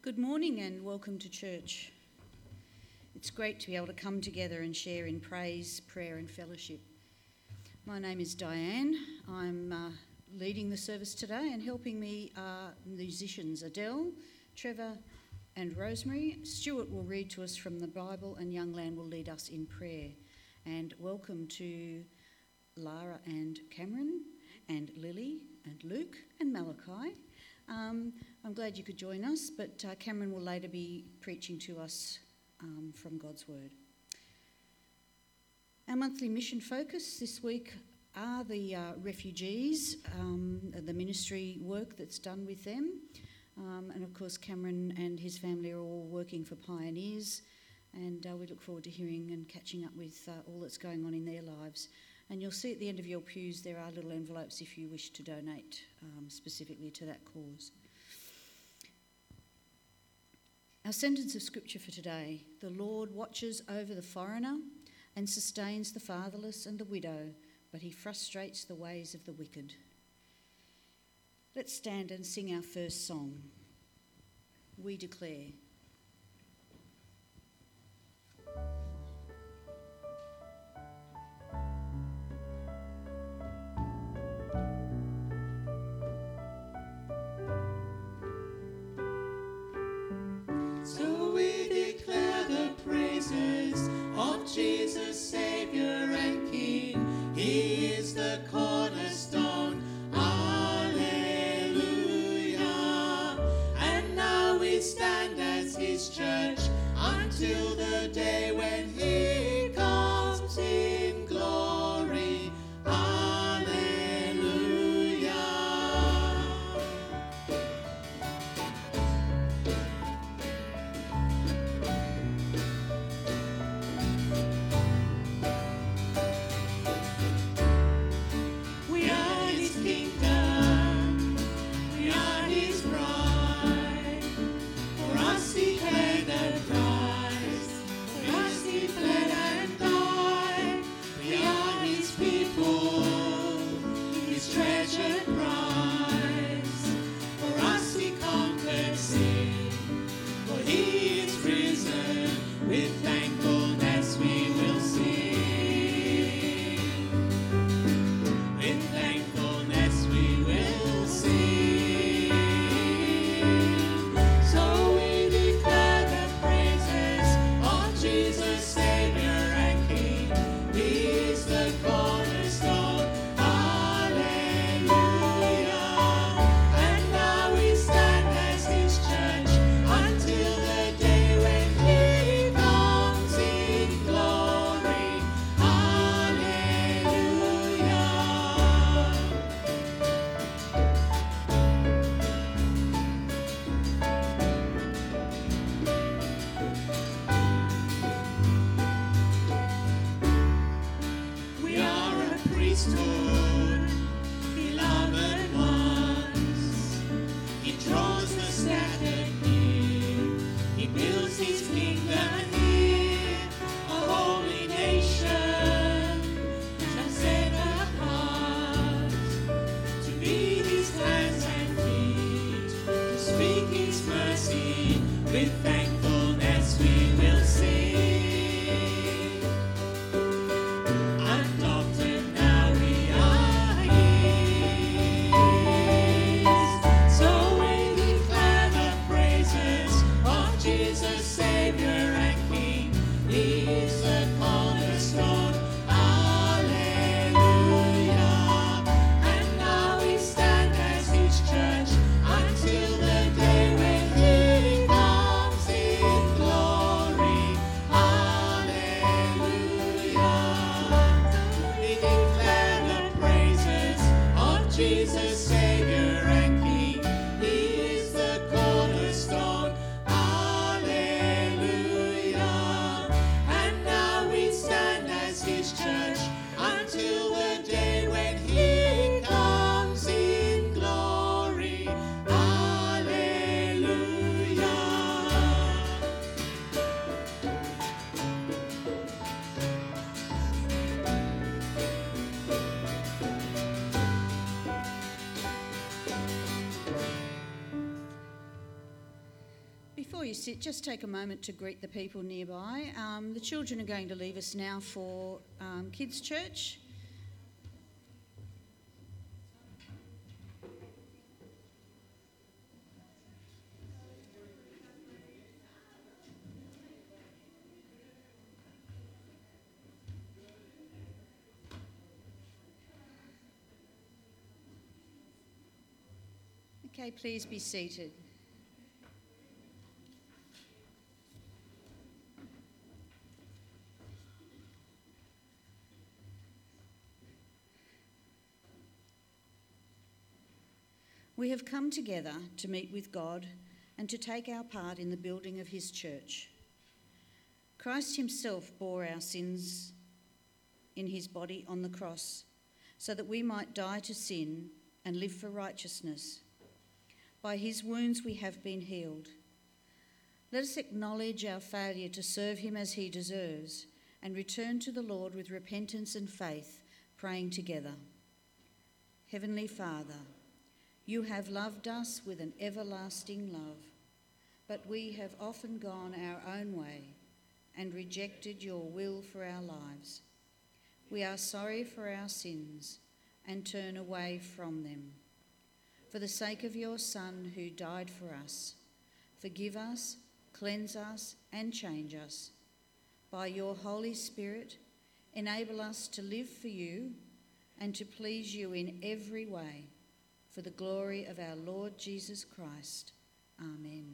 Good morning and welcome to church. It's great to be able to come together and share in praise, prayer and fellowship. My name is Diane. I'm leading the service today, and helping me are musicians Adele, Trevor and Rosemary. Stuart will read to us from the Bible and Youngland will lead us in prayer. And welcome to Lara and Cameron and Lily and Luke and Malachi. I'm glad you could join us, but Cameron will later be preaching to us from God's Word. Our monthly mission focus this week are the refugees, the ministry work that's done with them. And of course Cameron and his family are all working for Pioneers, and we look forward to hearing and catching up with all that's going on in their lives. And you'll see at the end of your pews there are little envelopes if you wish to donate specifically to that cause. Our sentence of scripture for today: the Lord watches over the foreigner and sustains the fatherless and the widow, but he frustrates the ways of the wicked. Let's stand and sing our first song, We Declare. Jesus, Saviour and King, He is the cornerstone, Alleluia. And now we stand as His church until the day when He comes in glory, Alleluia. you sit, just take a moment to greet the people nearby. The children are going to leave us now for Kids Church. Okay, please be seated. We have come together to meet with God and to take our part in the building of his church. Christ himself bore our sins in his body on the cross so that we might die to sin and live for righteousness. By his wounds we have been healed. Let us acknowledge our failure to serve him as he deserves and return to the Lord with repentance and faith, praying together. Heavenly Father, you have loved us with an everlasting love, but we have often gone our own way and rejected your will for our lives. We are sorry for our sins and turn away from them. For the sake of your Son who died for us, forgive us, cleanse us, and change us. By your Holy Spirit, enable us to live for you and to please you in every way, for the glory of our Lord Jesus Christ. Amen.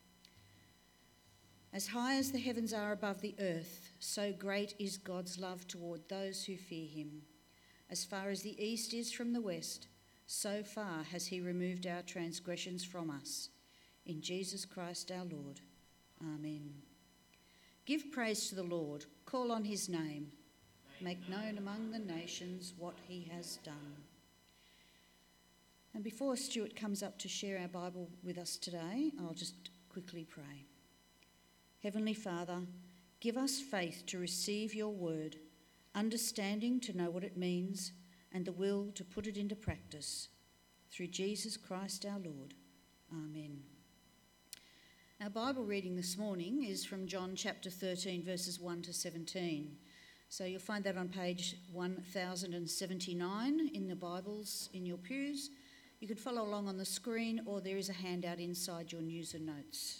As high as the heavens are above the earth, so great is God's love toward those who fear him. As far as the east is from the west, so far has he removed our transgressions from us. In Jesus Christ our Lord. Amen. Give praise to the Lord. Call on his name. Make known among the nations what he has done. And before Stuart comes up to share our Bible with us today, I'll just quickly pray. Heavenly Father, give us faith to receive your word, understanding to know what it means, and the will to put it into practice. Through Jesus Christ our Lord. Amen. Our Bible reading this morning is from John chapter 13, verses 1 to 17. So you'll find that on page 1079 in the Bibles in your pews. You can follow along on the screen, or there is a handout inside your news and notes.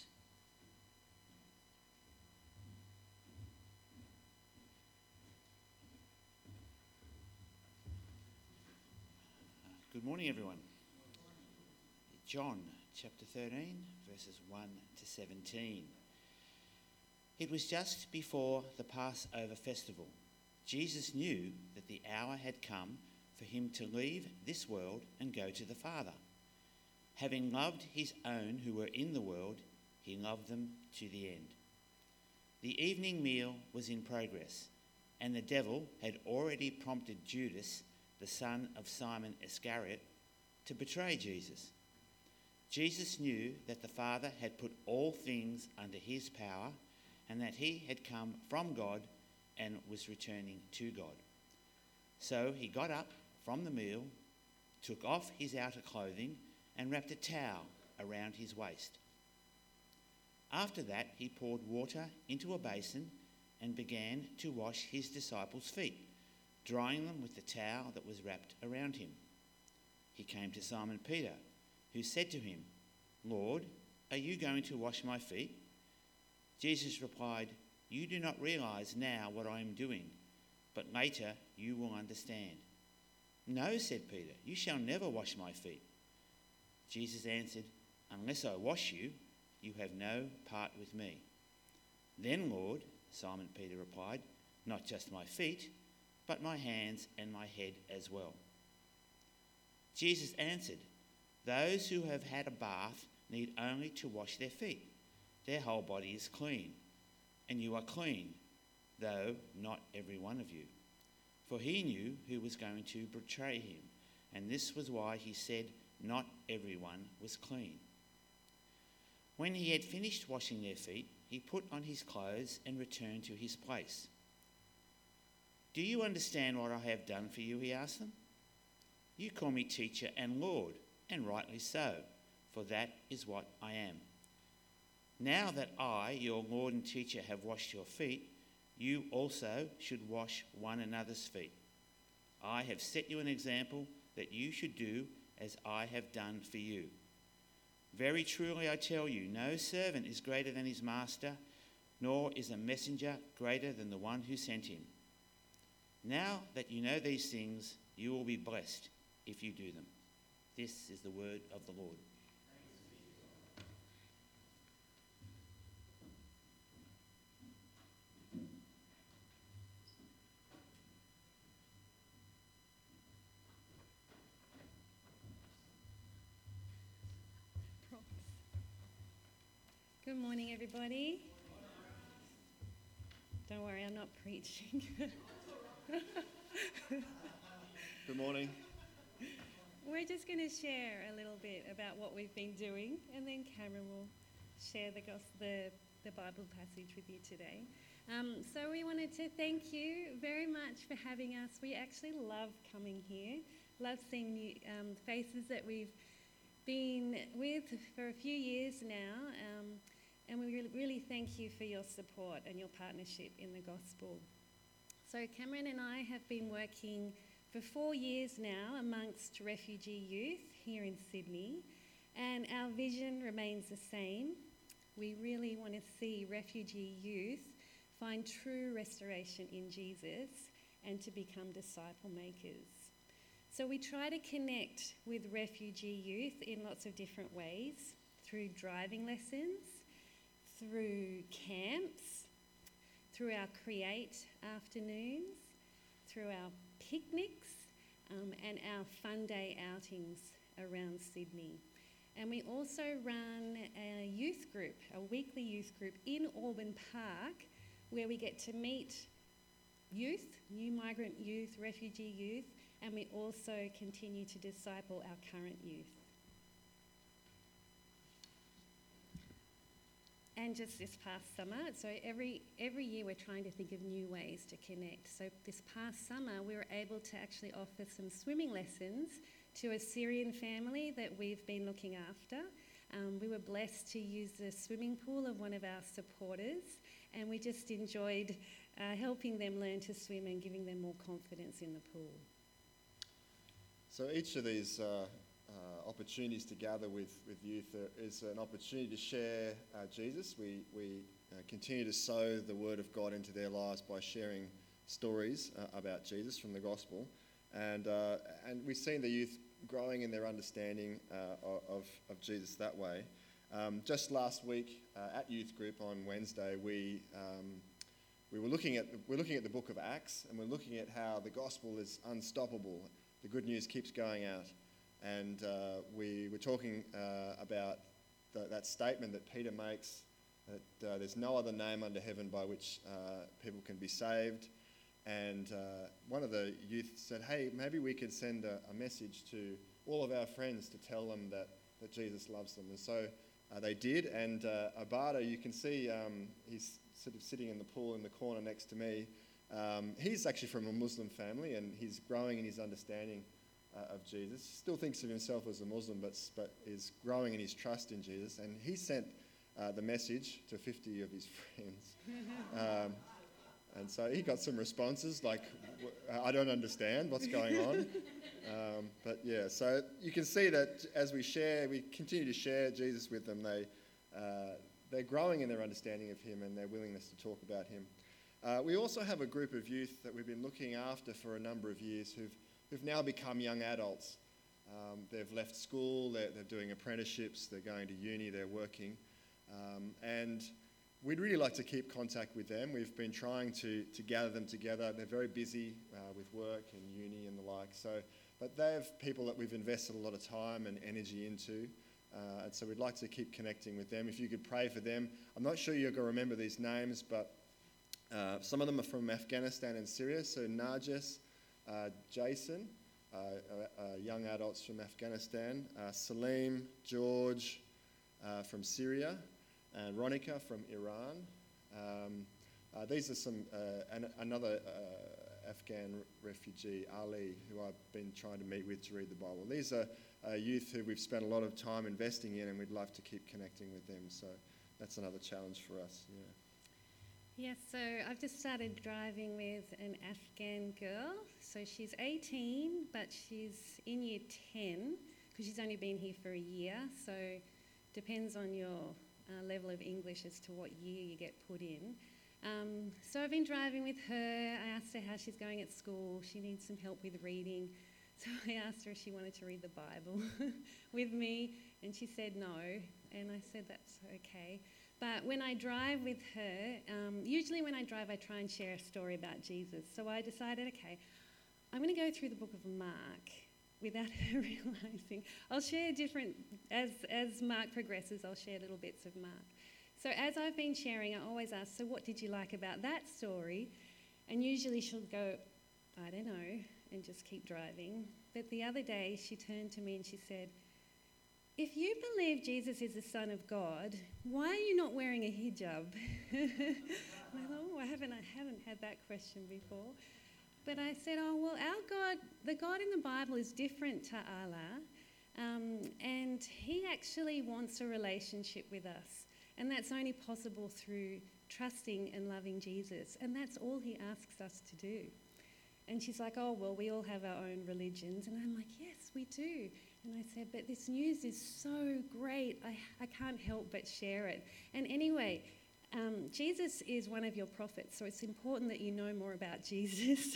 Good morning, everyone. John chapter 13, verses 1 to 17. It was just before the Passover festival. Jesus knew that the hour had come for him to leave this world and go to the Father. Having loved his own who were in the world, he loved them to the end. The evening meal was in progress, and the devil had already prompted Judas, the son of Simon Iscariot, to betray Jesus. Jesus knew that the Father had put all things under his power and that he had come from God and was returning to God. So he got up from the meal, took off his outer clothing and wrapped a towel around his waist. After that, he poured water into a basin and began to wash his disciples' feet, drying them with the towel that was wrapped around him. He came to Simon Peter, who said to him, "Lord, are you going to wash my feet?" Jesus replied, "You do not realize now what I am doing, but later you will understand." "No," said Peter, "you shall never wash my feet." Jesus answered, "Unless I wash you, you have no part with me." "Then, Lord," Simon Peter replied, "not just my feet, but my hands and my head as well." Jesus answered, "Those who have had a bath need only to wash their feet. Their whole body is clean. And you are clean, though not every one of you." For he knew who was going to betray him, and this was why he said not everyone was clean. When he had finished washing their feet, he put on his clothes and returned to his place. "Do you understand what I have done for you?" he asked them. "You call me teacher and Lord, and rightly so, for that is what I am. Now that I, your Lord and teacher, have washed your feet, you also should wash one another's feet. I have set you an example that you should do as I have done for you. Very truly I tell you, no servant is greater than his master, nor is a messenger greater than the one who sent him. Now that you know these things, you will be blessed if you do them. This is the word of the Lord. Good morning, everybody. Don't worry, I'm not preaching. Good morning. We're just going to share a little bit about what we've been doing, and then Cameron will share the Bible passage with you today. So we wanted to thank you very much for having us. We actually love coming here, love seeing new faces that we've been with for a few years now, and we really thank you for your support and your partnership in the gospel. So Cameron and I have been working for 4 years now amongst refugee youth here in Sydney, and our vision remains the same. We really want to see refugee youth find true restoration in Jesus and to become disciple makers. So we try to connect with refugee youth in lots of different ways, through driving lessons, through camps, through our Create afternoons, through our picnics, and our fun day outings around Sydney. And we also run a youth group, a weekly youth group in Auburn Park, where we get to meet youth, new migrant youth, refugee youth, and we also continue to disciple our current youth. And just this past summer, so every year we're trying to think of new ways to connect. So this past summer we were able to actually offer some swimming lessons to a Syrian family that we've been looking after. We were blessed to use the swimming pool of one of our supporters, and we just enjoyed helping them learn to swim and giving them more confidence in the pool. So each of these opportunities to gather with youth is an opportunity to share Jesus. We continue to sow the word of God into their lives by sharing stories about Jesus from the gospel, and we've seen the youth growing in their understanding of Jesus that way. Just last week at youth group on Wednesday, we're looking at the book of Acts, and we're looking at how the gospel is unstoppable. The good news keeps going out. And we were talking about that statement that Peter makes, that there's no other name under heaven by which people can be saved. And one of the youth said, hey, maybe we could send a message to all of our friends to tell them that Jesus loves them. And so they did. And Abada, you can see he's sort of sitting in the pool in the corner next to me. He's actually from a Muslim family, and he's growing in his understanding of Jesus. Still thinks of himself as a Muslim, but is growing in his trust in Jesus. And he sent the message to 50 of his friends. And so he got some responses like, I don't understand what's going on. But yeah, so you can see that as we continue to share Jesus with them, they're growing in their understanding of him and their willingness to talk about him. We also have a group of youth that we've been looking after for a number of years who've now become young adults. They've left school, they're doing apprenticeships, they're going to uni, they're working. And we'd really like to keep contact with them. We've been trying to gather them together. They're very busy with work and uni and the like. But they're people that we've invested a lot of time and energy into. And so we'd like to keep connecting with them. If you could pray for them. I'm not sure you're going to remember these names, but some of them are from Afghanistan and Syria. So Nargis, Jason, young adults from Afghanistan, Salim, George from Syria, and Ronika from Iran. These are another Afghan refugee, Ali, who I've been trying to meet with to read the Bible. These are youth who we've spent a lot of time investing in, and we'd love to keep connecting with them. So that's another challenge for us. Yeah. Yes, so I've just started driving with an Afghan girl. So she's 18, but she's in year 10 because she's only been here for a year. So depends on your level of English as to what year you get put in. So I've been driving with her. I asked her how she's going at school. She needs some help with reading. So I asked her if she wanted to read the Bible with me, and she said no. And I said that's okay. But when I drive with her, usually when I drive, I try and share a story about Jesus. So I decided, okay, I'm going to go through the book of Mark without her realising. I'll share different, as Mark progresses, I'll share little bits of Mark. So as I've been sharing, I always ask, so what did you like about that story? And usually she'll go, I don't know, and just keep driving. But the other day she turned to me and she said, if you believe Jesus is the Son of God, why are you not wearing a hijab? And I thought, oh, I haven't had that question before. But I said, oh, well, our God, the God in the Bible is different to Allah, and he actually wants a relationship with us. And that's only possible through trusting and loving Jesus. And that's all he asks us to do. And she's like, oh, well, we all have our own religions. And I'm like, yes, we do. And I said, but this news is so great. I can't help but share it. And anyway, Jesus is one of your prophets, so it's important that you know more about Jesus.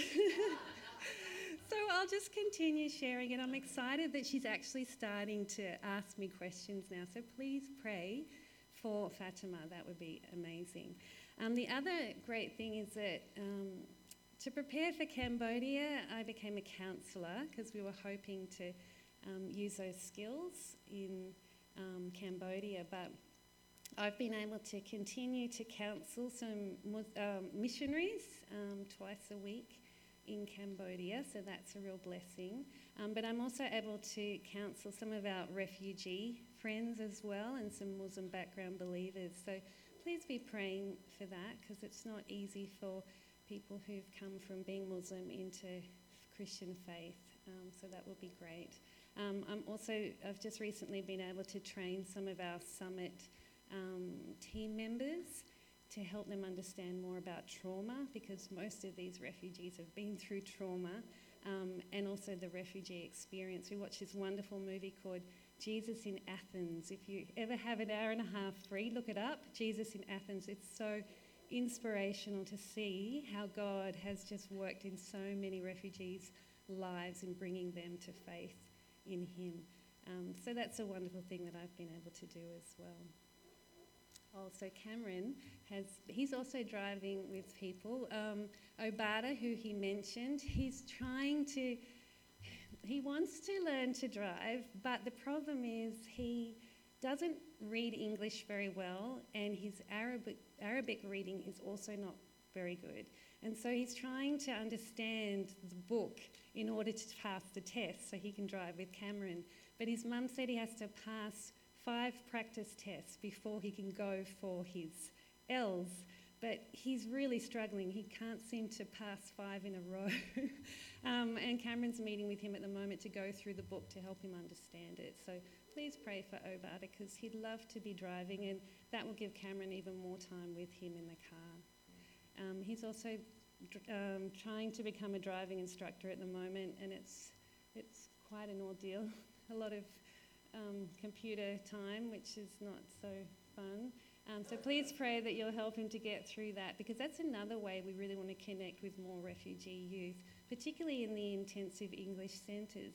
So I'll just continue sharing it. I'm excited that she's actually starting to ask me questions now. So please pray for Fatima. That would be amazing. The other great thing is that to prepare for Cambodia, I became a counsellor because we were hoping to use those skills in Cambodia, but I've been able to continue to counsel some missionaries twice a week in Cambodia, so that's a real blessing. But I'm also able to counsel some of our refugee friends as well and some Muslim background believers. So please be praying for that because it's not easy for people who've come from being Muslim into Christian faith. So that will be great. I've just recently been able to train some of our Summit team members to help them understand more about trauma because most of these refugees have been through trauma and also the refugee experience. We watched this wonderful movie called Jesus in Athens. If you ever have an hour and a half free, look it up, Jesus in Athens. It's so inspirational to see how God has just worked in so many refugees' lives in bringing them to faith in him. So that's a wonderful thing that I've been able to do as well. Also, Cameron he's also driving with people. Obada, who he mentioned, he wants to learn to drive, but the problem is he doesn't read English very well, and his Arabic reading is also not very good. And so he's trying to understand the book in order to pass the test so he can drive with Cameron. But his mum said he has to pass 5 practice tests before he can go for his L's. But he's really struggling. He can't seem to pass 5 in a row. And Cameron's meeting with him at the moment to go through the book to help him understand it. So please pray for Obada because he'd love to be driving, and that will give Cameron even more time with him in the car. He's also trying to become a driving instructor at the moment, and it's quite an ordeal. A lot of computer time, which is not so fun. So please pray that you'll help him to get through that, because that's another way we really want to connect with more refugee youth, particularly in the intensive English centres.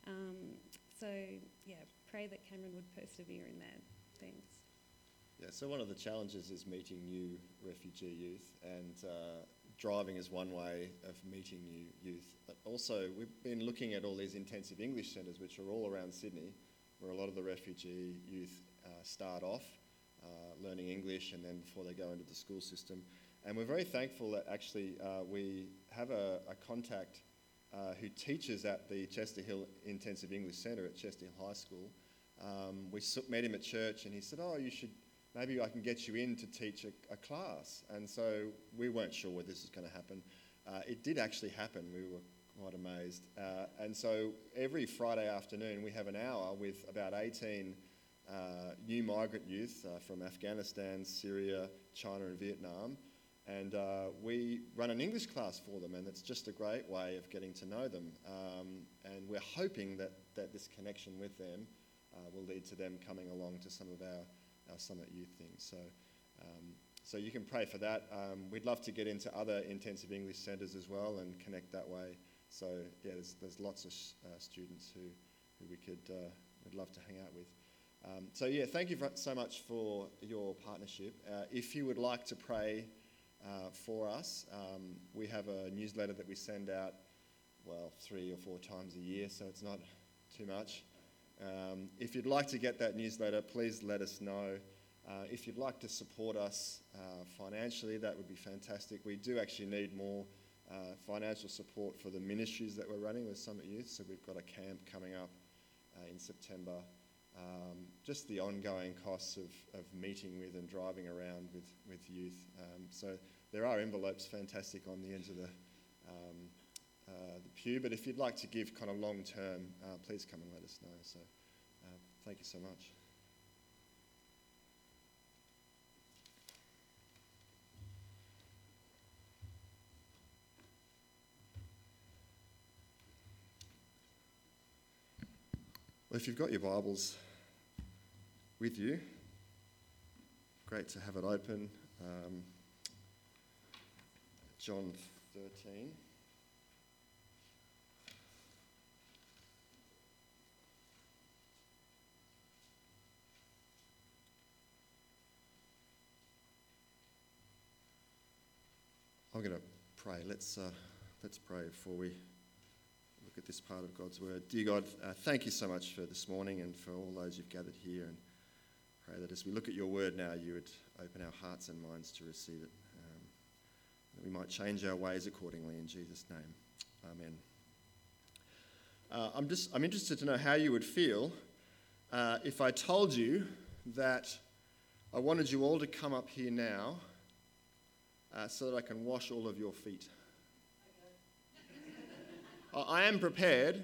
Pray that Cameron would persevere in that. Thanks. Yeah, so one of the challenges is meeting new refugee youth, and driving is one way of meeting new youth. But also, we've been looking at all these intensive English centres, which are all around Sydney, where a lot of the refugee youth start off learning English and then before they go into the school system. And we're very thankful that actually we have a contact who teaches at the Chester Hill Intensive English Centre at Chester Hill High School. We met him at church and he said, maybe I can get you in to teach a class. And so we weren't sure whether this was going to happen. It did actually happen. We were quite amazed. And so every Friday afternoon we have an hour with about 18 new migrant youth from Afghanistan, Syria, China and Vietnam. And we run an English class for them, and it's just a great way of getting to know them. And we're hoping that this connection with them will lead to them coming along to some of our Summit Youth things. So you can pray for that. We'd love to get into other intensive English centres as well and connect that way. So yeah, there's lots of students who we'd love to hang out with. So yeah, thank you so much for your partnership. If you would like to pray for us, we have a newsletter that we send out, 3 or 4 times a year, so it's not too much. If you'd like to get that newsletter, please let us know. If you'd like to support us financially, that would be fantastic. We do actually need more financial support for the ministries that we're running with Summit Youth. So we've got a camp coming up in September. Just the ongoing costs of meeting with and driving around with youth. So there are envelopes, fantastic, on the ends of the pew. But if you'd like to give kind of long term, please come and let us know. So thank you so much. Well, if you've got your Bibles with you, great to have it open. John 13. I'm going to pray. Let's pray before we look at this part of God's word. Dear God, thank you so much for this morning and for all those you've gathered here, and pray that as we look at your word now, you would open our hearts and minds to receive it, that we might change our ways accordingly, in Jesus' name. Amen. I'm interested to know how you would feel if I told you that I wanted you all to come up here now so that I can wash all of your feet. I am prepared.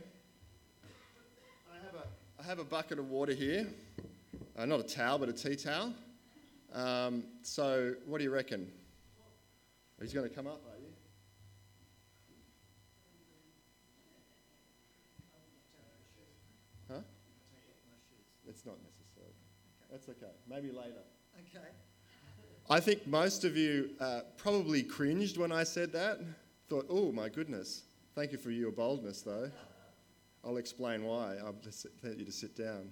I have a bucket of water here. Not a towel, but a tea towel. So what do you reckon? He's going to come up, are you? Huh? It's not necessary. That's okay. Maybe later. Okay. I think most of you probably cringed when I said that. Thought, oh my goodness. Thank you for your boldness, though. I'll explain why. I'll just let you to sit down.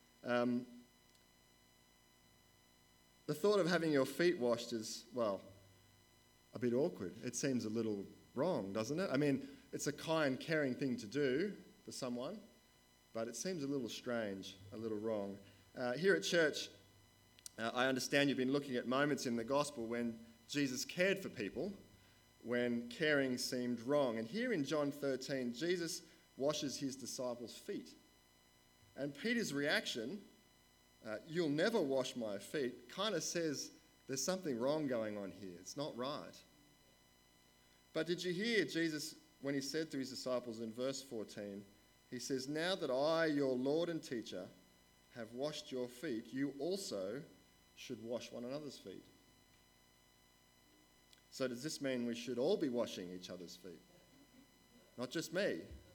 The thought of having your feet washed is, a bit awkward. It seems a little wrong, doesn't it? I mean, it's a kind, caring thing to do for someone, but it seems a little strange, a little wrong. Here at church, I understand you've been looking at moments in the gospel when Jesus cared for people, when caring seemed wrong. And here in John 13, Jesus washes his disciples' feet. And Peter's reaction, you'll never wash my feet, kind of says there's something wrong going on here. It's not right. But did you hear Jesus when he said to his disciples in verse 14, he says, now that I, your Lord and teacher, have washed your feet, you also should wash one another's feet. So does this mean we should all be washing each other's feet? Not just me.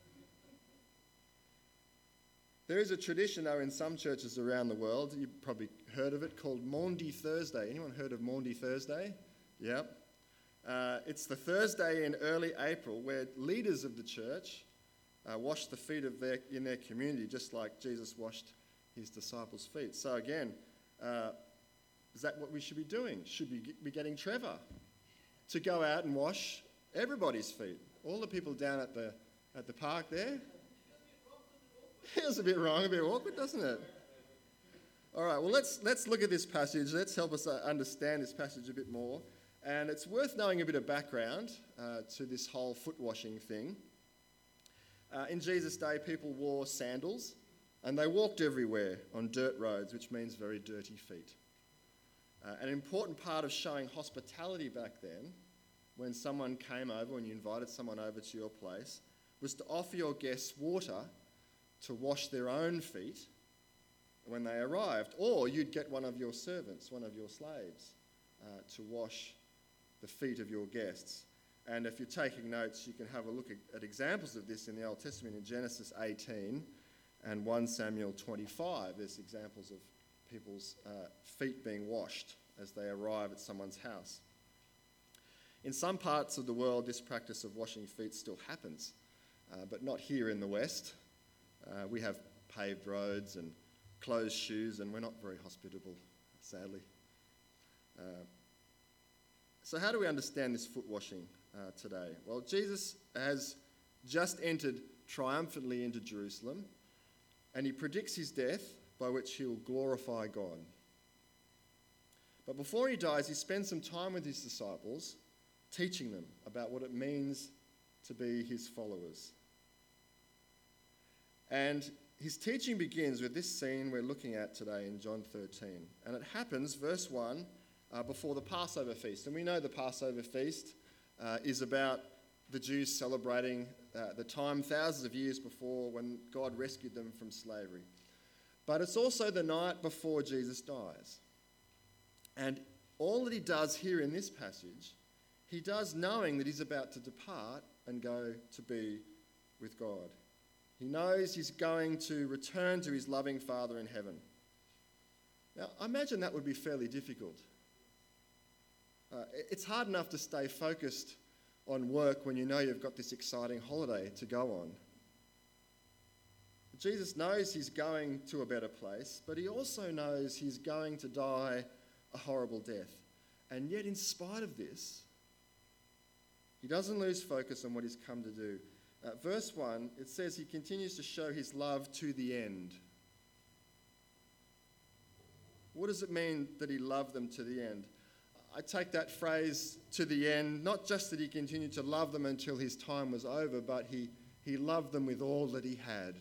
There is a tradition, though, in some churches around the world, you've probably heard of it, called Maundy Thursday. Anyone heard of Maundy Thursday? Yep. It's the Thursday in early April where leaders of the church wash the feet in their community, just like Jesus washed his disciples' feet. So again, is that what we should be doing? Should we be getting Trevor to go out and wash everybody's feet? All the people down at the park there? It was a bit wrong, a bit awkward, doesn't it? All right, well, let's look at this passage. Let's help us understand this passage a bit more. And it's worth knowing a bit of background to this whole foot washing thing. In Jesus' day, people wore sandals, and they walked everywhere on dirt roads, which means very dirty feet. An important part of showing hospitality back then, when someone came over, when you invited someone over to your place, was to offer your guests water to wash their own feet when they arrived. Or you'd get one of your servants, one of your slaves, to wash the feet of your guests. And if you're taking notes, you can have a look at examples of this in the Old Testament in Genesis 18 and 1 Samuel 25. There's examples of people's feet being washed as they arrive at someone's house. In some parts of the world, this practice of washing feet still happens, but not here in the West. We have paved roads and closed shoes, and we're not very hospitable, sadly. So how do we understand this foot washing today? Well, Jesus has just entered triumphantly into Jerusalem, and he predicts his death, by which he will glorify God. But before he dies, he spends some time with his disciples, teaching them about what it means to be his followers. And his teaching begins with this scene we're looking at today in John 13. And it happens, verse 1, before the Passover feast. And we know the Passover feast is about the Jews celebrating the time thousands of years before when God rescued them from slavery. But it's also the night before Jesus dies. And all that he does here in this passage, he does knowing that he's about to depart and go to be with God. He knows he's going to return to his loving Father in heaven. Now, I imagine that would be fairly difficult. It's hard enough to stay focused on work when you know you've got this exciting holiday to go on. Jesus knows he's going to a better place, but he also knows he's going to die a horrible death. And yet, in spite of this, he doesn't lose focus on what he's come to do. Verse 1, it says he continues to show his love to the end. What does it mean that he loved them to the end? I take that phrase, to the end, not just that he continued to love them until his time was over, but he loved them with all that he had.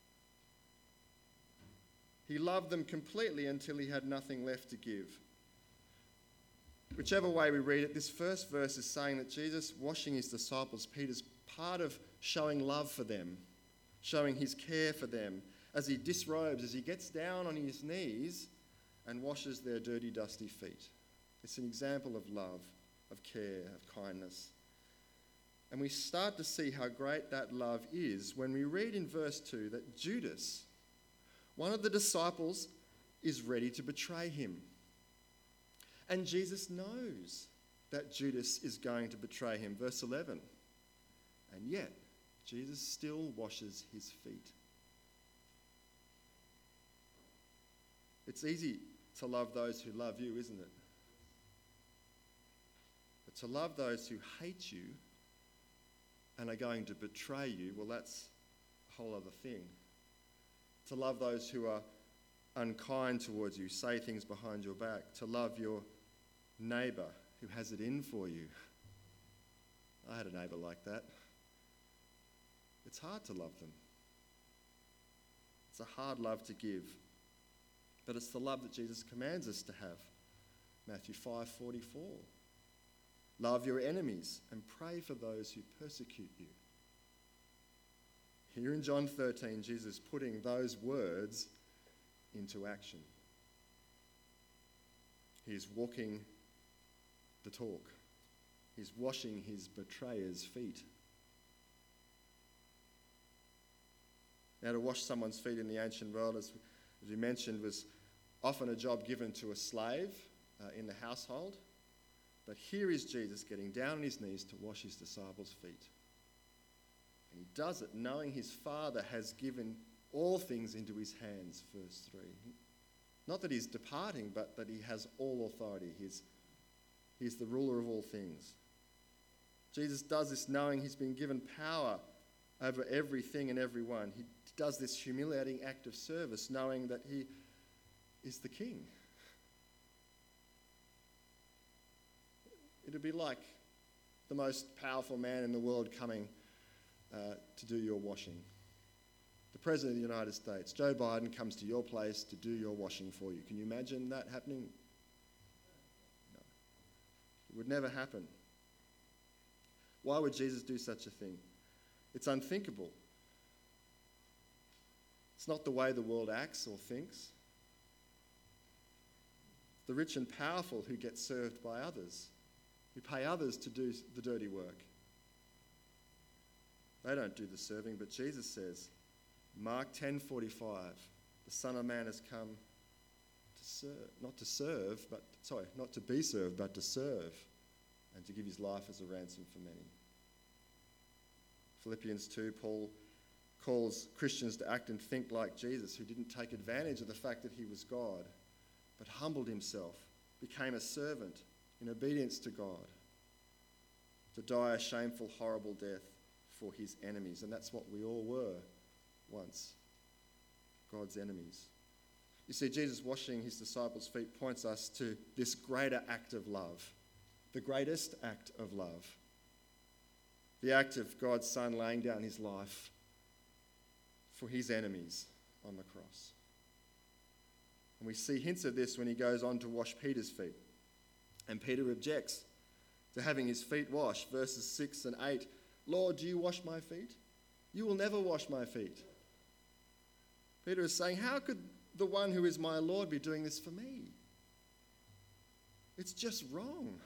He loved them completely until he had nothing left to give. Whichever way we read it, this first verse is saying that Jesus washing his disciples' feet is part of showing love for them, showing his care for them, as he disrobes, as he gets down on his knees and washes their dirty, dusty feet. It's an example of love, of care, of kindness. And we start to see how great that love is when we read in verse 2 that Judas, one of the disciples, is ready to betray him. And Jesus knows that Judas is going to betray him. Verse 11. And yet, Jesus still washes his feet. It's easy to love those who love you, isn't it? But to love those who hate you and are going to betray you, well, that's a whole other thing. To love those who are unkind towards you, say things behind your back, to love your neighbour who has it in for you. I had a neighbour like that. It's hard to love them. It's a hard love to give. But it's the love that Jesus commands us to have. Matthew 5:44. Love your enemies and pray for those who persecute you. Here in John 13, Jesus is putting those words into action. He is walking the talk. He's washing his betrayer's feet. Now, to wash someone's feet in the ancient world, as we mentioned, was often a job given to a slave in the household. But here is Jesus getting down on his knees to wash his disciples' feet. And he does it knowing his Father has given all things into his hands, verse 3. Not that he's departing, but that he has all authority. He's the ruler of all things. Jesus does this knowing he's been given power over everything and everyone. He does this humiliating act of service knowing that he is the king. It'd be like the most powerful man in the world coming to do your washing. The President of the United States, Joe Biden, comes to your place to do your washing for you. Can you imagine that happening? No. It would never happen. Why would Jesus do such a thing? It's unthinkable. It's not the way the world acts or thinks. the rich and powerful who get served by others, who pay others to do the dirty work. They don't do the serving, but Jesus says, Mark 10:45, the Son of Man has come to serve, not to be served, but to serve, and to give his life as a ransom for many. Philippians 2, Paul calls Christians to act and think like Jesus, who didn't take advantage of the fact that he was God, but humbled himself, became a servant in obedience to God, to die a shameful, horrible death for his enemies. And that's what we all were once, God's enemies. You see, Jesus washing his disciples' feet points us to this greater act of love, the greatest act of love, the act of God's Son laying down his life for his enemies on the cross. And we see hints of this when he goes on to wash Peter's feet. And Peter objects to having his feet washed. Verses 6 and 8, Lord, do you wash my feet? You will never wash my feet. Peter is saying, how could the one who is my Lord be doing this for me? It's just wrong.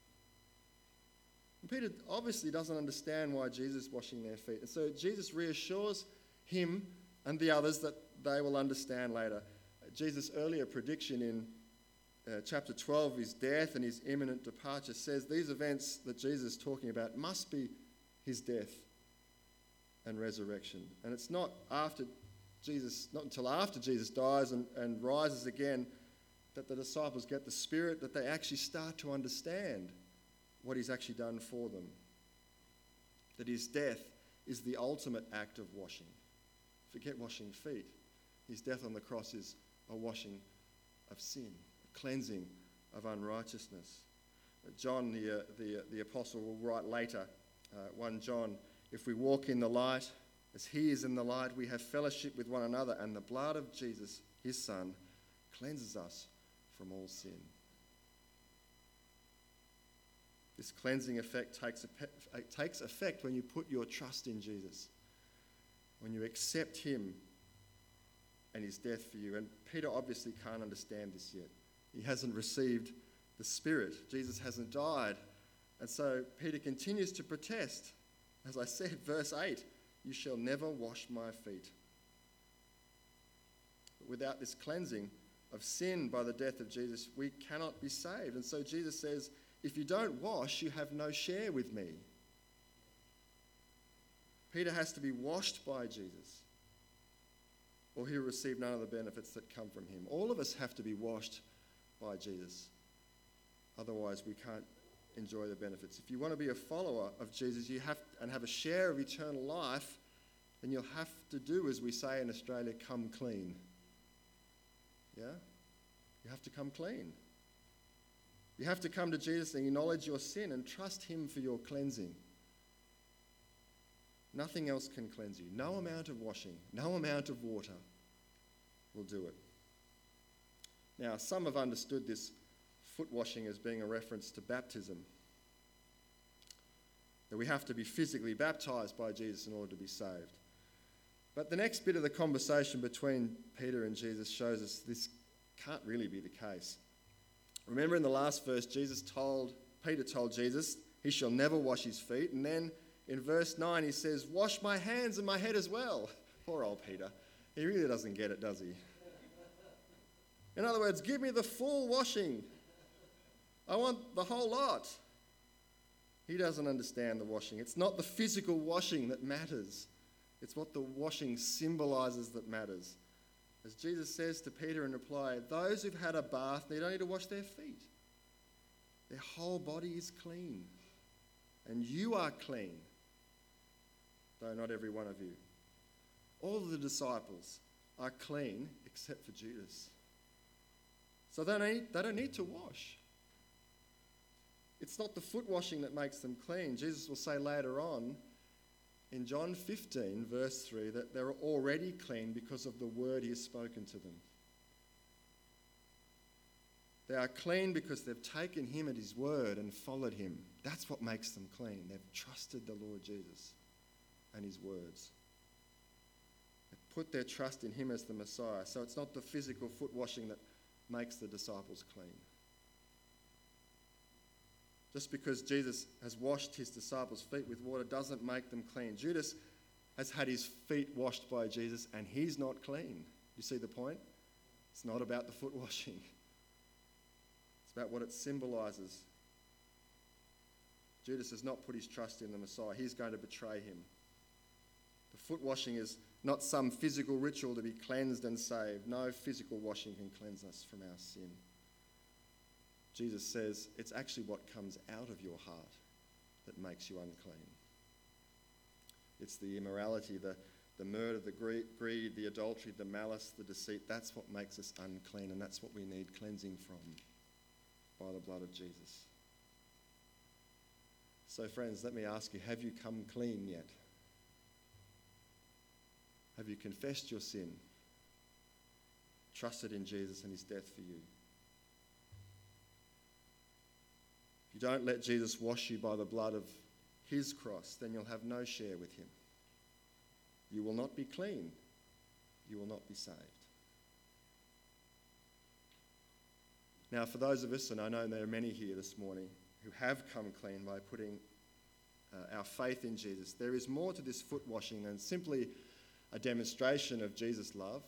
And Peter obviously doesn't understand why Jesus is washing their feet. And so Jesus reassures him and the others that they will understand later. Jesus' earlier prediction in chapter 12, his death and his imminent departure, says these events that Jesus is talking about must be his death and resurrection. And it's not until after Jesus dies and rises again that the disciples get the Spirit, that they actually start to understand what he's actually done for them. That his death is the ultimate act of washing. Forget washing feet. His death on the cross is a washing of sin, a cleansing of unrighteousness. John, the apostle, will write later, 1 John, if we walk in the light, as he is in the light, we have fellowship with one another, and the blood of Jesus, his Son, cleanses us from all sin. This cleansing effect takes effect when you put your trust in Jesus, when you accept him and his death for you. And Peter obviously can't understand this yet. He hasn't received the Spirit. Jesus hasn't died. And so Peter continues to protest. As I said, verse 8, you shall never wash my feet. But without this cleansing of sin by the death of Jesus, we cannot be saved. And so Jesus says, if you don't wash, you have no share with me. Peter has to be washed by Jesus, or he'll receive none of the benefits that come from him. All of us have to be washed by Jesus. Otherwise, we can't enjoy the benefits. If you want to be a follower of Jesus, you have and have a share of eternal life, then you'll have to do, as we say in Australia, come clean. Yeah? You have to come clean. You have to come to Jesus and acknowledge your sin and trust him for your cleansing. Nothing else can cleanse you. No amount of washing, no amount of water will do it. Now, some have understood this foot washing as being a reference to baptism, that we have to be physically baptized by Jesus in order to be saved. But the next bit of the conversation between Peter and Jesus shows us this can't really be the case. Remember in the last verse, Peter told Jesus he shall never wash his feet. And then in verse 9 he says, wash my hands and my head as well. Poor old Peter. He really doesn't get it, does he? In other words, give me the full washing. I want the whole lot. He doesn't understand the washing. It's not the physical washing that matters. It's what the washing symbolizes that matters. As Jesus says to Peter in reply, those who've had a bath need only to wash their feet. Their whole body is clean. And you are clean, though not every one of you. All of the disciples are clean except for Judas. So they don't need to wash. It's not the foot washing that makes them clean. Jesus will say later on in John 15, verse 3, that they're already clean because of the word he has spoken to them. They are clean because they've taken him at his word and followed him. That's what makes them clean. They've trusted the Lord Jesus and his words. They've put their trust in him as the Messiah. So it's not the physical foot washing that makes the disciples clean. Just because Jesus has washed his disciples' feet with water doesn't make them clean. Judas has had his feet washed by Jesus and he's not clean. You see the point? It's not about the foot washing. It's about what it symbolises. Judas has not put his trust in the Messiah. He's going to betray him. The foot washing is not some physical ritual to be cleansed and saved. No physical washing can cleanse us from our sin. Jesus says it's actually what comes out of your heart that makes you unclean. It's the immorality, the murder, the greed, the adultery, the malice, the deceit. That's what makes us unclean, and that's what we need cleansing from by the blood of Jesus. So friends, let me ask you, have you come clean yet? Have you confessed your sin? Trusted in Jesus and his death for you? If you don't let Jesus wash you by the blood of his cross, then you'll have no share with him. You will not be clean. You will not be saved. Now, for those of us, and I know there are many here this morning who have come clean by putting our faith in Jesus, there is more to this foot washing than simply a demonstration of Jesus' love.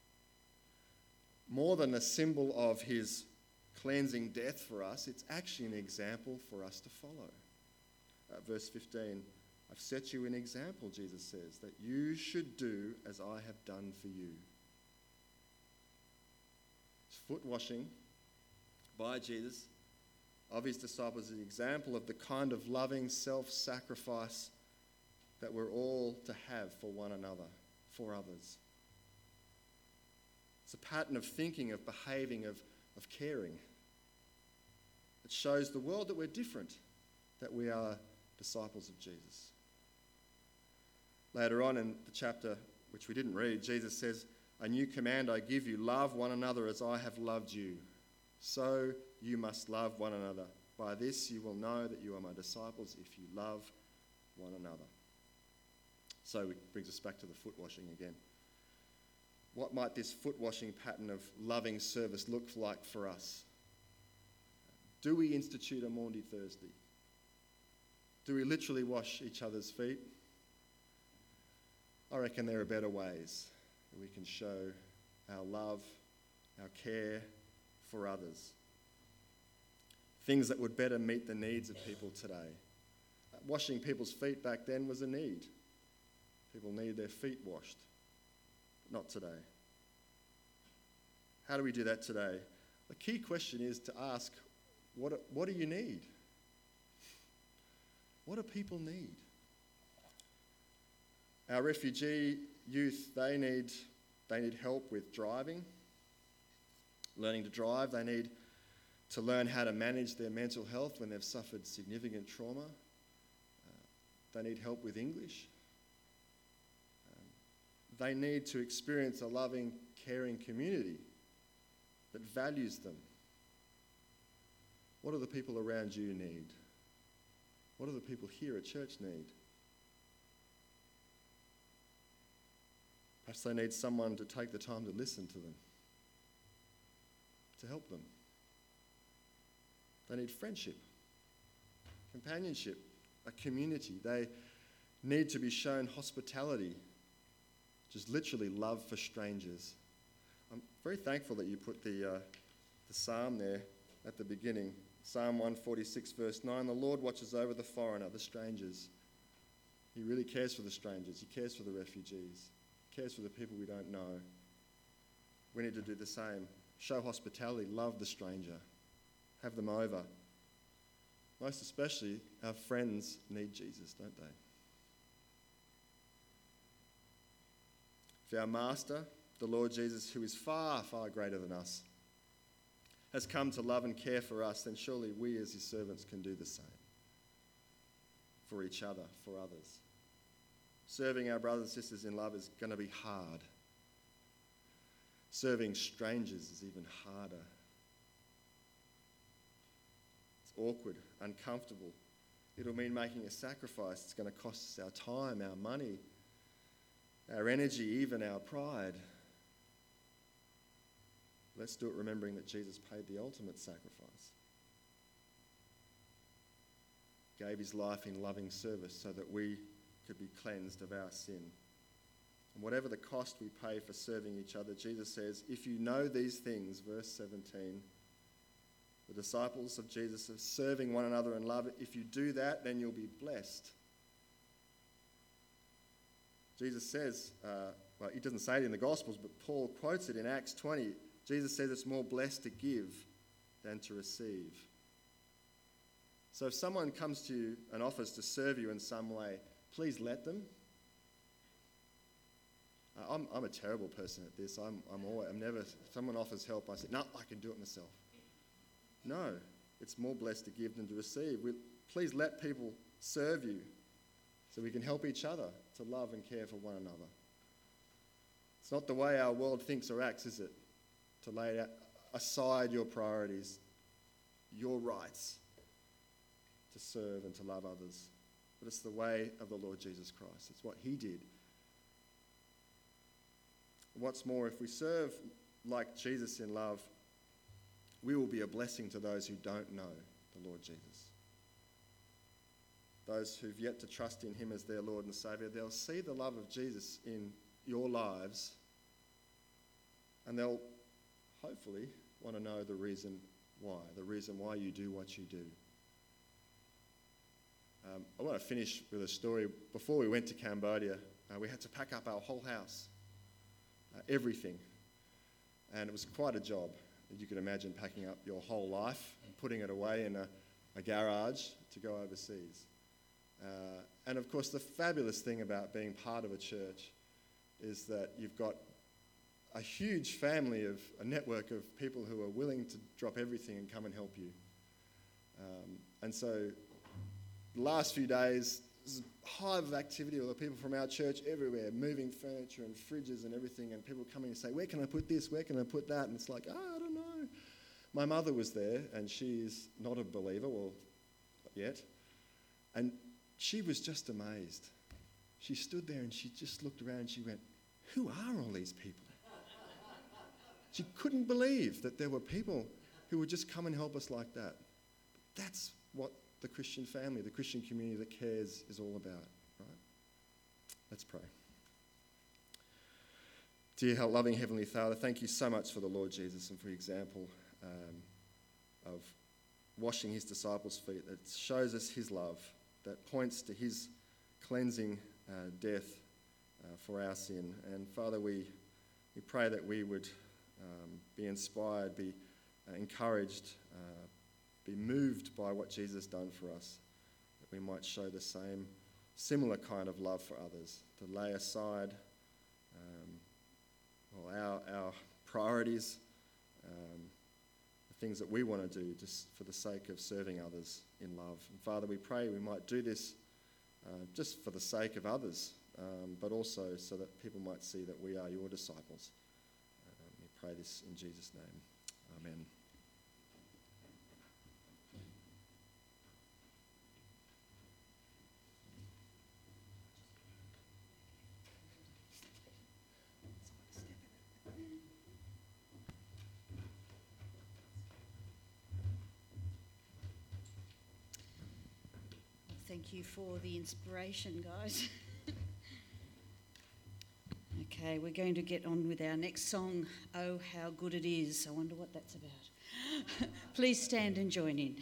More than a symbol of his cleansing death for us, it's actually an example for us to follow. Verse 15, I've set you an example, Jesus says, that you should do as I have done for you. Foot washing by Jesus of his disciples is an example of the kind of loving self-sacrifice that we're all to have for one another, for others. It's a pattern of thinking, of behaving, of caring. It shows the world that we're different, that we are disciples of Jesus. Later on in the chapter, which we didn't read, Jesus says, a new command I give you, love one another as I have loved you. So you must love one another. By this you will know that you are my disciples if you love one another. So it brings us back to the foot washing again. What might this foot washing pattern of loving service look like for us? Do we institute a Maundy Thursday? Do we literally wash each other's feet? I reckon there are better ways that we can show our love, our care for others. Things that would better meet the needs of people today. Washing people's feet back then was a need. People needed their feet washed. But not today. How do we do that today? The key question is to ask, what do you need? What do people need? Our refugee youth, they need help with driving, learning to drive. They need to learn how to manage their mental health when they've suffered significant trauma. They need help with English. They need to experience a loving, caring community that values them. What do the people around you need? What do the people here at church need? Perhaps they need someone to take the time to listen to them, to help them. They need friendship, companionship, a community. They need to be shown hospitality, just literally love for strangers. I'm very thankful that you put the psalm there at the beginning. Psalm 146 verse 9, the Lord watches over the foreigner, the strangers. He really cares for the strangers. He cares for the refugees. He cares for the people we don't know. We need to do the same. Show hospitality, love the stranger. Have them over. Most especially, our friends need Jesus, don't they? If our Master, the Lord Jesus, who is far, far greater than us, has come to love and care for us, then surely we as his servants can do the same for each other, for others. Serving our brothers and sisters in love is going to be hard. Serving strangers is even harder. It's awkward, uncomfortable. It'll mean making a sacrifice. It's going to cost us our time, our money, our energy, even our pride. Let's do it remembering that Jesus paid the ultimate sacrifice. gave his life in loving service so that we could be cleansed of our sin. And whatever the cost we pay for serving each other, Jesus says, if you know these things, verse 17, the disciples of Jesus are serving one another in love. If you do that, then you'll be blessed. Jesus says, well, he doesn't say it in the Gospels, but Paul quotes it in Acts 20. Jesus says it's more blessed to give than to receive. So if someone comes to you and offers to serve you in some way, please let them. I'm a terrible person at this. I'm never, if someone offers help, I say, no, I can do it myself. No, it's more blessed to give than to receive. Please let people serve you so we can help each other to love and care for one another. It's not the way our world thinks or acts, is it? To lay aside your priorities, your rights to serve and to love others. But it's the way of the Lord Jesus Christ. It's what he did. What's more, if we serve like Jesus in love, we will be a blessing to those who don't know the Lord Jesus. Those who've yet to trust in him as their Lord and Saviour, they'll see the love of Jesus in your lives, and they'll hopefully want to know the reason why you do what you do. I want to finish with a story. Before we went to Cambodia, we had to pack up our whole house, everything, and it was quite a job. You could imagine packing up your whole life and putting it away in a garage to go overseas. And of course, the fabulous thing about being part of a church is that you've got a huge family a network of people who are willing to drop everything and come and help you. And so the last few days, there's a hive of activity with the people from our church everywhere, moving furniture and fridges and everything, and people coming and say, where can I put this, where can I put that? And it's like, I don't know. My mother was there, and she is not a believer, well, not yet, and she was just amazed. She stood there and she just looked around and she went, who are all these people? She couldn't believe that there were people who would just come and help us like that. But that's what the Christian family, the Christian community that cares is all about, right? Let's pray. Dear loving Heavenly Father, thank you so much for the Lord Jesus and for the example of washing his disciples' feet that shows us his love, that points to his cleansing death for our sin. And Father, we pray that we would be inspired, be encouraged, be moved by what Jesus done for us, that we might show the similar kind of love for others, to lay aside our priorities, the things that we want to do just for the sake of serving others in love. And Father, we pray we might do this just for the sake of others, but also so that people might see that we are your disciples. We pray this in Jesus' name. Amen. Thank you for the inspiration, guys. Okay, we're going to get on with our next song, Oh, How Good It Is. I wonder what that's about. Please stand and join in.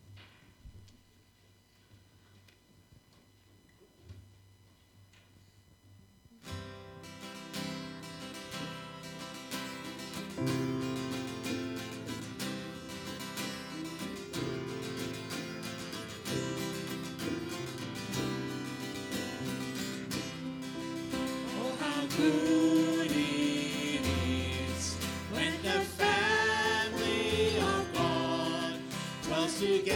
Good it is when the family of God dwells together.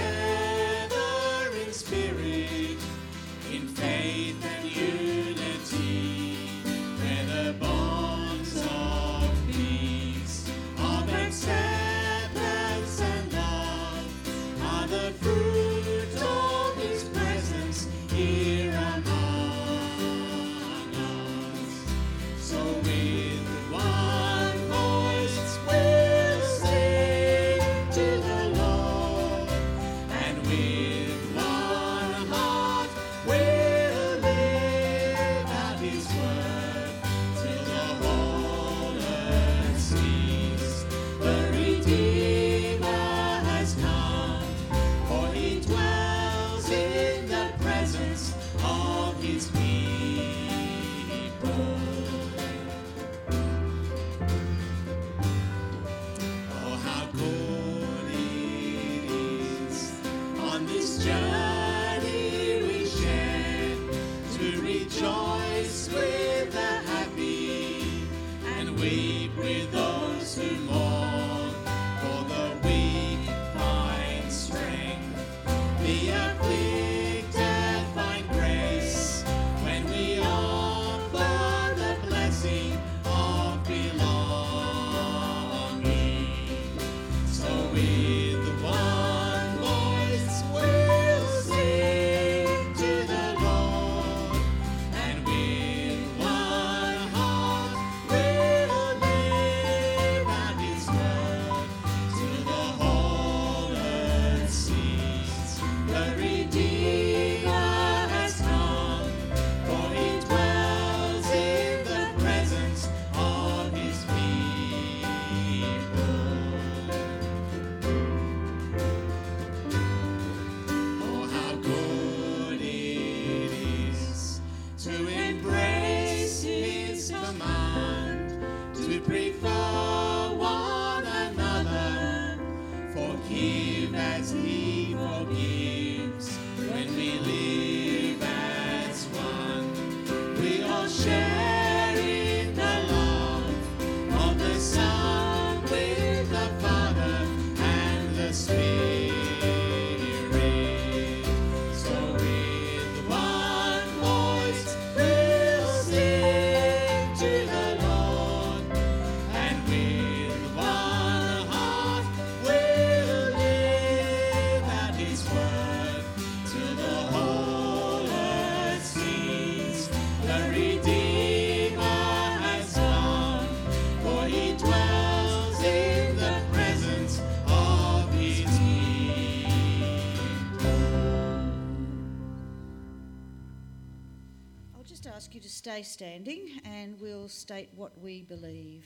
with one voice we'll sing to the Lord, and with one heart we'll live out His word to the whole earth sees. The Redeemer has come, for He dwells in the presence of His people. Oh, how good it is to embrace His command, to prefer one another, forgive as He forgives. When we live as one, we all share in the love of the Son with the Father and the Spirit. So with one voice we'll sing to the Lord, and with one heart we'll live out His word to the whole earth sees. The Redeemer has come, for He dwells in the presence of His people. I'll just ask you to stay standing and we'll state what we believe.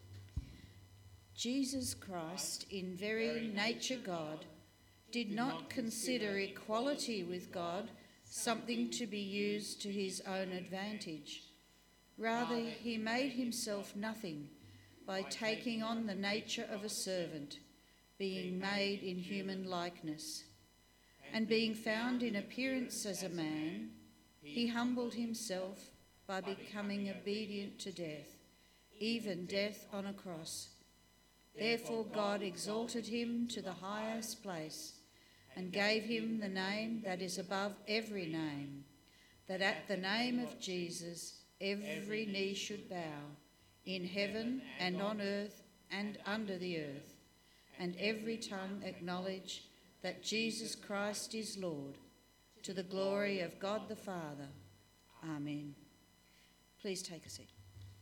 Jesus Christ, in very nature God, did not consider equality with God something to be used to His own advantage. Rather, He made Himself nothing by taking on the nature of a servant, being made in human likeness. And being found in appearance as a man, He humbled Himself by becoming obedient to death, even death on a cross. Therefore God exalted Him to the highest place and gave Him the name that is above every name, that at the name of Jesus every knee should bow, in heaven and on earth and under the earth, and every tongue acknowledge that Jesus Christ is Lord, to the glory of God the Father. Amen. Please take a seat.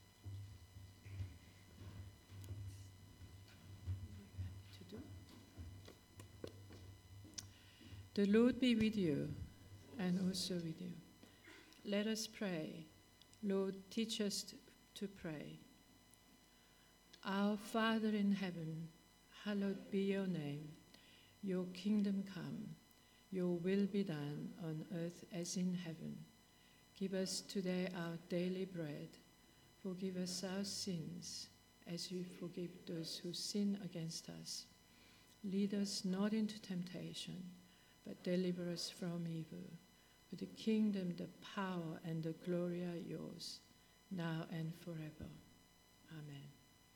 The Lord be with you and also with you. Let us pray. Lord, teach us to pray. Our Father in heaven, hallowed be your name. Your kingdom come. Your will be done on earth as in heaven. Give us today our daily bread. Forgive us our sins as we forgive those who sin against us. Lead us not into temptation, but deliver us from evil. For the kingdom, the power, and the glory are yours, now and forever. Amen.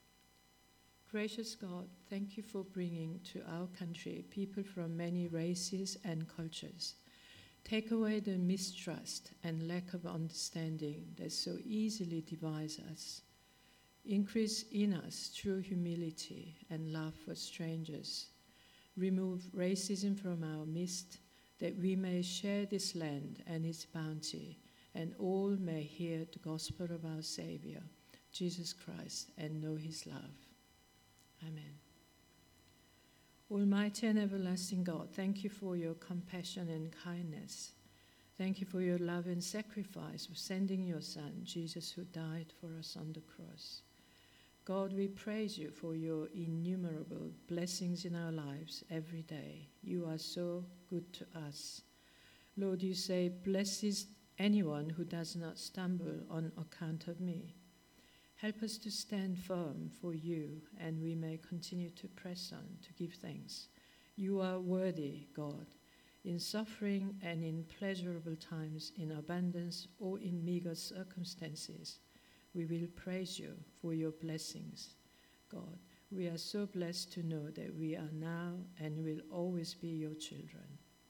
Gracious God, thank you for bringing to our country people from many races and cultures. Take away the mistrust and lack of understanding that so easily divides us. Increase in us true humility and love for strangers. Remove racism from our midst, that we may share this land and its bounty, and all may hear the gospel of our Savior, Jesus Christ, and know his love. Amen. Almighty and everlasting God, thank you for your compassion and kindness. Thank you for your love and sacrifice of sending your Son, Jesus, who died for us on the cross. God, we praise you for your innumerable blessings in our lives every day. You are so good to us. Lord, you say, blessed is anyone who does not stumble on account of me. Help us to stand firm for you, and we may continue to press on to give thanks. You are worthy, God, in suffering and in pleasurable times, in abundance or in meager circumstances. We will praise you for your blessings. God, we are so blessed to know that we are now and will always be your children.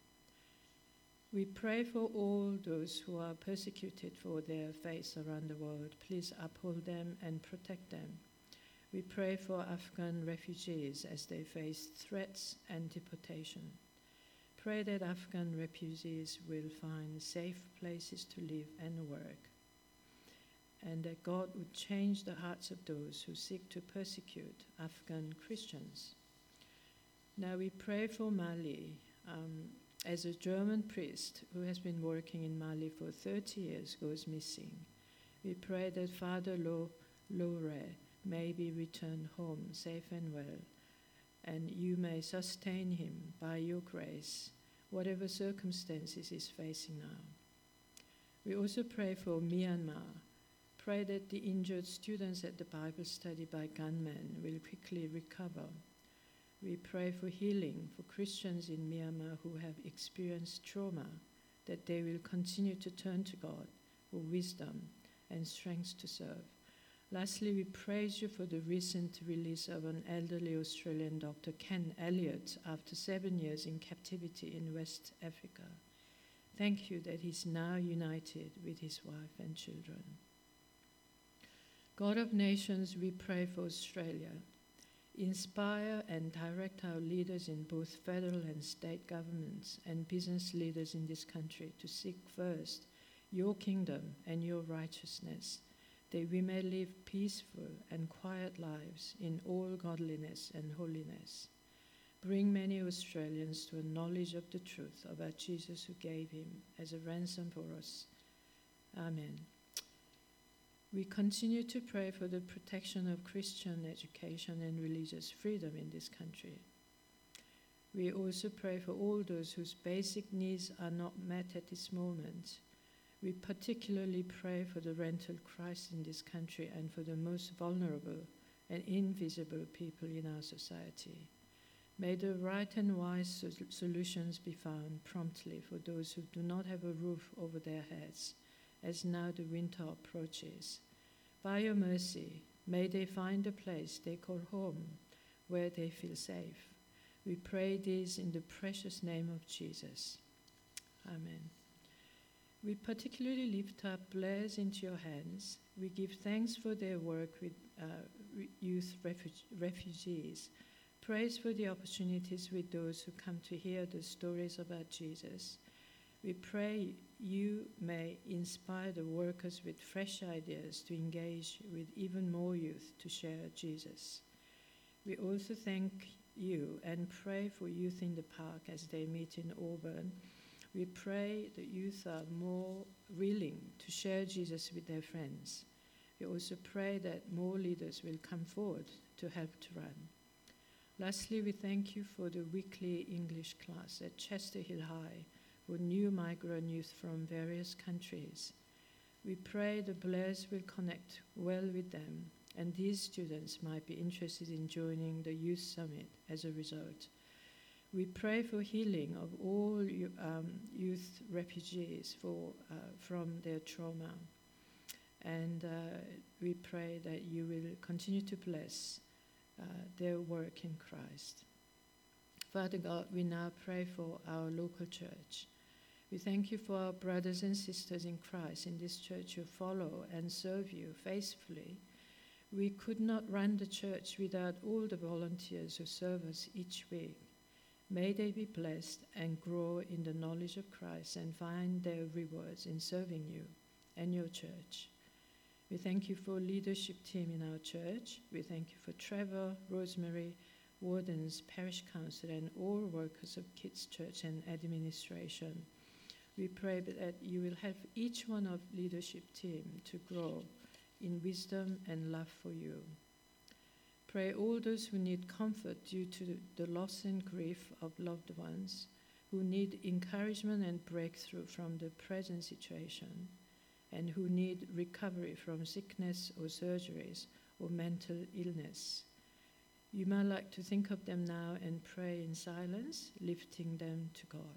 We pray for all those who are persecuted for their faith around the world. Please uphold them and protect them. We pray for Afghan refugees as they face threats and deportation. Pray that Afghan refugees will find safe places to live and work, and that God would change the hearts of those who seek to persecute Afghan Christians. Now we pray for Mali. As a German priest who has been working in Mali for 30 years goes missing, we pray that Father Lore may be returned home safe and well, and you may sustain him by your grace, whatever circumstances he's facing now. We also pray for Myanmar. Pray that the injured students at the Bible study by gunmen will quickly recover. We pray for healing for Christians in Myanmar who have experienced trauma, that they will continue to turn to God for wisdom and strength to serve. Lastly, we praise you for the recent release of an elderly Australian doctor, Ken Elliott, after 7 years in captivity in West Africa. Thank you that he's now united with his wife and children. God of nations, we pray for Australia. Inspire and direct our leaders in both federal and state governments and business leaders in this country to seek first your kingdom and your righteousness, that we may live peaceful and quiet lives in all godliness and holiness. Bring many Australians to a knowledge of the truth about Jesus who gave him as a ransom for us. Amen. We continue to pray for the protection of Christian education and religious freedom in this country. We also pray for all those whose basic needs are not met at this moment. We particularly pray for the rental crisis in this country and for the most vulnerable and invisible people in our society. May the right and wise solutions be found promptly for those who do not have a roof over their heads, as now the winter approaches. By your mercy, may they find a place they call home, where they feel safe. We pray this in the precious name of Jesus. Amen. We particularly lift up Blair's into your hands. We give thanks for their work with youth refugees. Praise for the opportunities with those who come to hear the stories about Jesus. We pray you may inspire the workers with fresh ideas to engage with even more youth to share Jesus. We also thank you and pray for youth in the park as they meet in Auburn. We pray that youth are more willing to share Jesus with their friends. We also pray that more leaders will come forward to help to run. Lastly, we thank you for the weekly English class at Chester Hill High for new migrant youth from various countries. We pray the Blairs will connect well with them, and these students might be interested in joining the Youth Summit as a result. We pray for healing of all youth refugees from their trauma. And we pray that you will continue to bless their work in Christ. Father God, we now pray for our local church. We thank you for our brothers and sisters in Christ in this church who follow and serve you faithfully. We could not run the church without all the volunteers who serve us each week. May they be blessed and grow in the knowledge of Christ and find their rewards in serving you and your church. We thank you for leadership team in our church. We thank you for Trevor, Rosemary, wardens, parish council, and all workers of Kids Church and administration. We pray that you will help each one of leadership team to grow in wisdom and love for you. Pray all those who need comfort due to the loss and grief of loved ones, who need encouragement and breakthrough from the present situation, and who need recovery from sickness or surgeries or mental illness. You might like to think of them now and pray in silence, lifting them to God.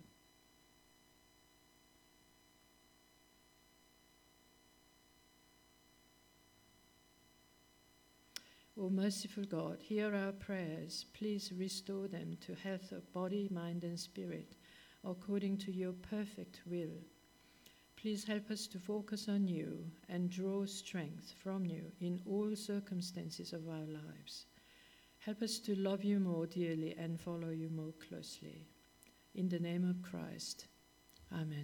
O merciful God, hear our prayers. Please restore them to health of body, mind, and spirit, according to your perfect will. Please help us to focus on you and draw strength from you in all circumstances of our lives. Help us to love you more dearly and follow you more closely. In the name of Christ, Amen.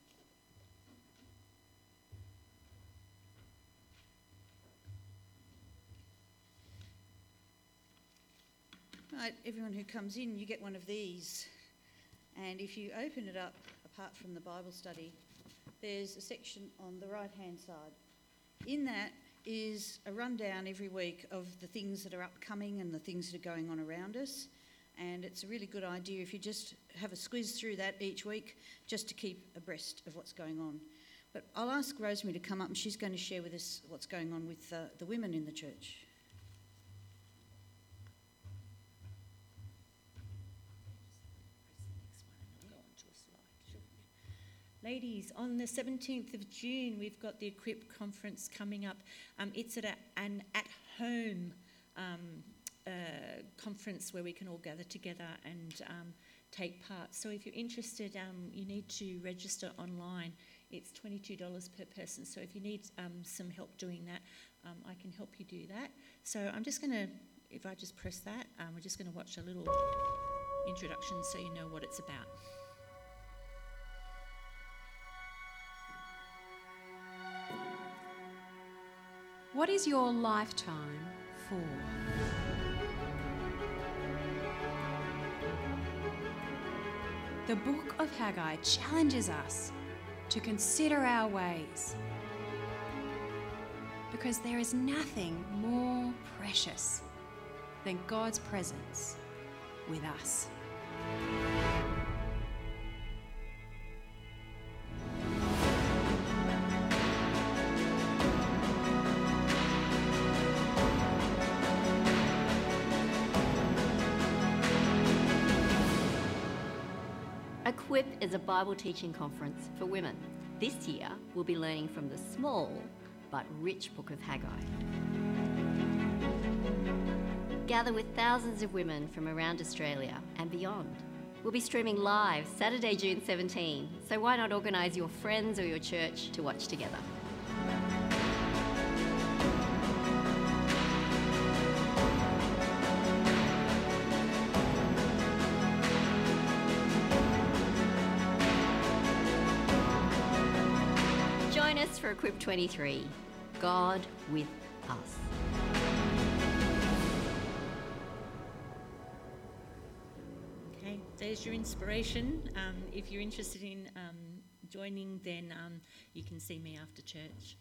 Right, everyone who comes in, you get one of these. And if you open it up, apart from the Bible study, there's a section on the right-hand side. In that is a rundown every week of the things that are upcoming and the things that are going on around us. And it's a really good idea if you just have a squiz through that each week, just to keep abreast of what's going on. But I'll ask Rosemary to come up, and she's going to share with us what's going on with the women in the church. Ladies, on the 17th of June, we've got the Equip Conference coming up. It's at an at-home conference where we can all gather together and take part. So if you're interested, you need to register online. It's $22 per person. So if you need some help doing that, I can help you do that. So I'm just going to, if I just press that, we're just going to watch a little introduction so you know what it's about. What is your lifetime for? The book of Haggai challenges us to consider our ways, because there is nothing more precious than God's presence with us. Equip is a Bible teaching conference for women. This year, we'll be learning from the small but rich book of Haggai. Gather with thousands of women from around Australia and beyond. We'll be streaming live Saturday, June 17, so why not organise your friends or your church to watch together? Join us for Equip 23, God with us. Okay, there's your inspiration. If you're interested in joining, then you can see me after church.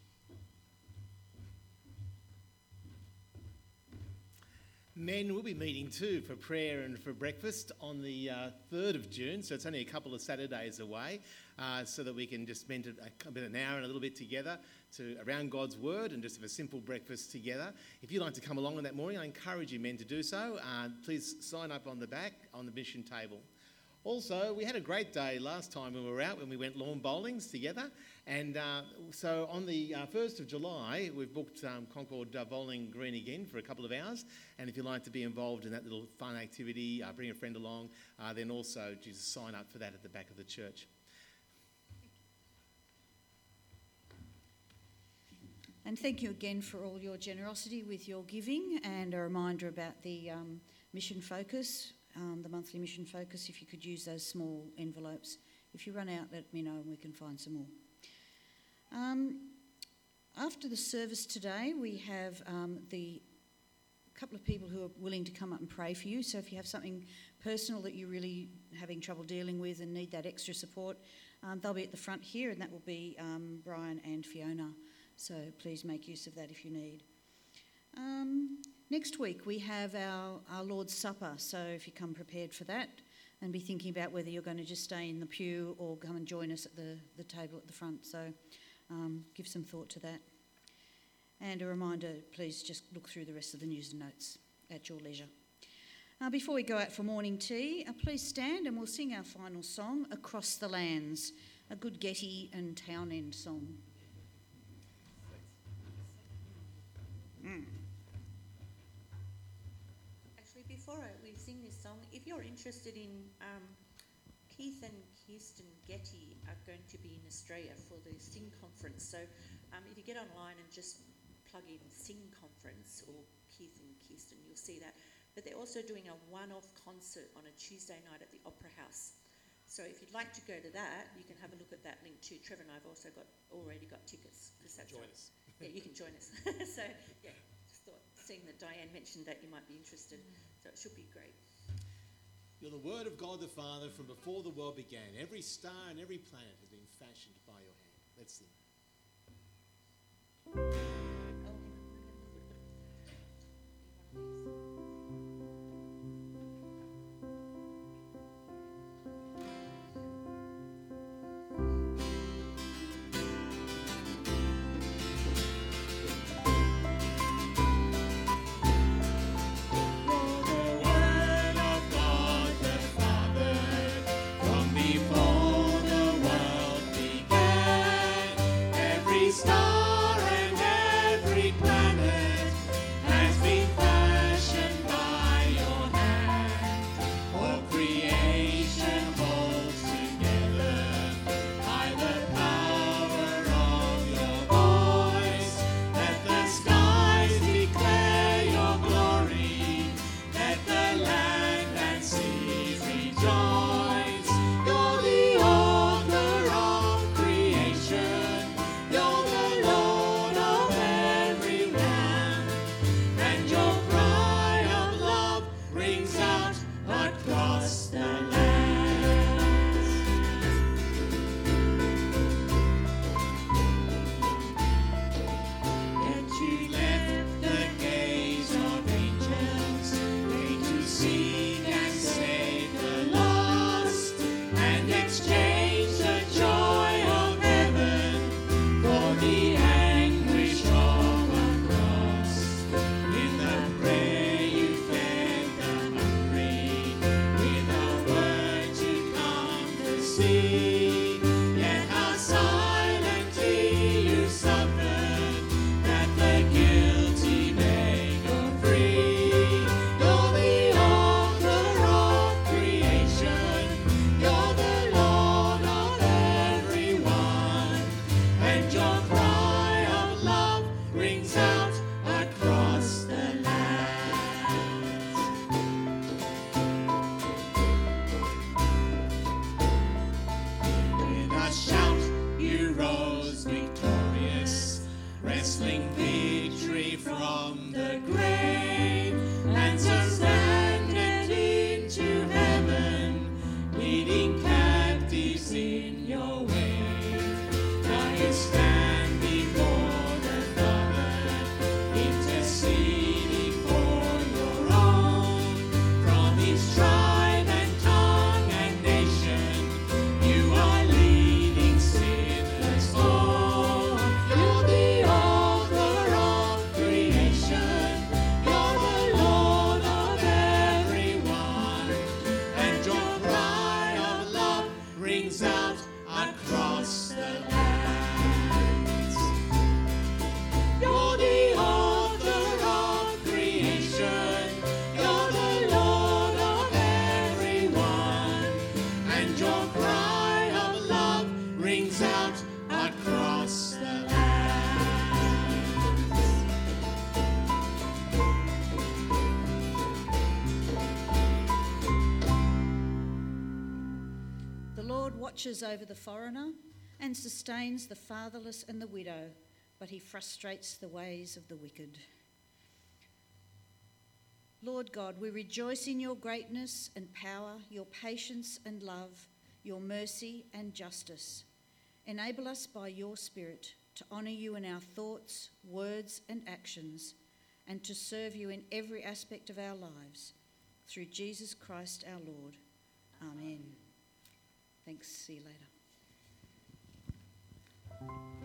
Men will be meeting too for prayer and for breakfast on the 3rd of June, so it's only a couple of Saturdays away, so that we can just spend an hour and a little bit together around God's Word and just have a simple breakfast together. If you'd like to come along on that morning, I encourage you men to do so. Please sign up on the back on the mission table. Also, we had a great day last time when we were out, when we went lawn bowlings together. And so on the 1st of July, we've booked Concord Bowling Green again for a couple of hours. And if you'd like to be involved in that little fun activity, bring a friend along, then also just sign up for that at the back of the church. And thank you again for all your generosity with your giving, and a reminder about the mission focus. The monthly mission focus, if you could use those small envelopes. If you run out, let me know and we can find some more. After the service today, we have the couple of people who are willing to come up and pray for you. So if you have something personal that you're really having trouble dealing with and need that extra support, they'll be at the front here, and that will be Brian and Fiona. So please make use of that if you need. Next week we have our Lord's Supper, so if you come prepared for that and be thinking about whether you're going to just stay in the pew or come and join us at the table at the front, so give some thought to that. And a reminder, please just look through the rest of the news and notes at your leisure. Before we go out for morning tea, please stand and we'll sing our final song, Across the Lands, a good Getty and Townend song. Actually, before we sing this song, if you're interested in Keith and Kirsten Getty are going to be in Australia for the Sing Conference. So if you get online and just plug in Sing Conference or Keith and Kirsten, you'll see that. But they're also doing a one-off concert on a Tuesday night at the Opera House. So if you'd like to go to that, you can have a look at that link too. Trevor and I have also already got tickets. Join us. Yeah, you can join us. So yeah, just thought, seeing that Diane mentioned that, you might be interested. So it should be great. You're the Word of God the Father from before the world began. Every star and every planet has been fashioned by your hand. Let's sing. Watches over the foreigner and sustains the fatherless and the widow, but he frustrates the ways of the wicked. Lord God, we rejoice in your greatness and power, your patience and love, your mercy and justice. Enable us by your Spirit to honour you in our thoughts, words and actions, and to serve you in every aspect of our lives. Through Jesus Christ our Lord. Amen. Thanks. See you later.